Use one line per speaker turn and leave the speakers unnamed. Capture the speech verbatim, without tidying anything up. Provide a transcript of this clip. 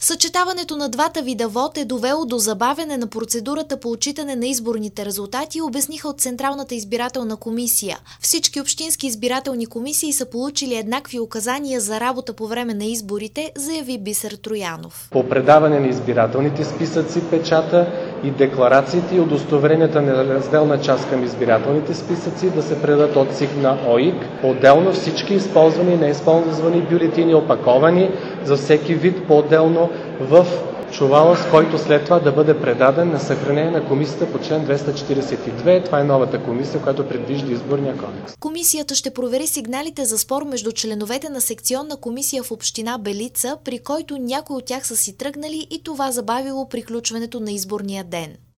Съчетаването на двата вида вод е довело до забавяне на процедурата по отчитане на изборните резултати, обясниха от Централната избирателна комисия. Всички общински избирателни комисии са получили еднакви указания за работа по време на изборите, заяви Бисер Троянов.
По предаване на избирателните списъци, печата и декларациите и удостоверенията на разделна част към избирателните списъци да се предадат от ЦИК на ОИК. Отделно всички използвани и неизползвани бюлетини, опаковани за всеки вид по-отделно в чувала, с който след това да бъде предаден на съхранение на комисията по член двеста четиридесет и две. Това е новата комисия, която предвижда изборния кодекс.
Комисията ще провери сигналите за спор между членовете на секционна комисия в община Белица, при който някои от тях са си тръгнали и това забавило приключването на изборния ден.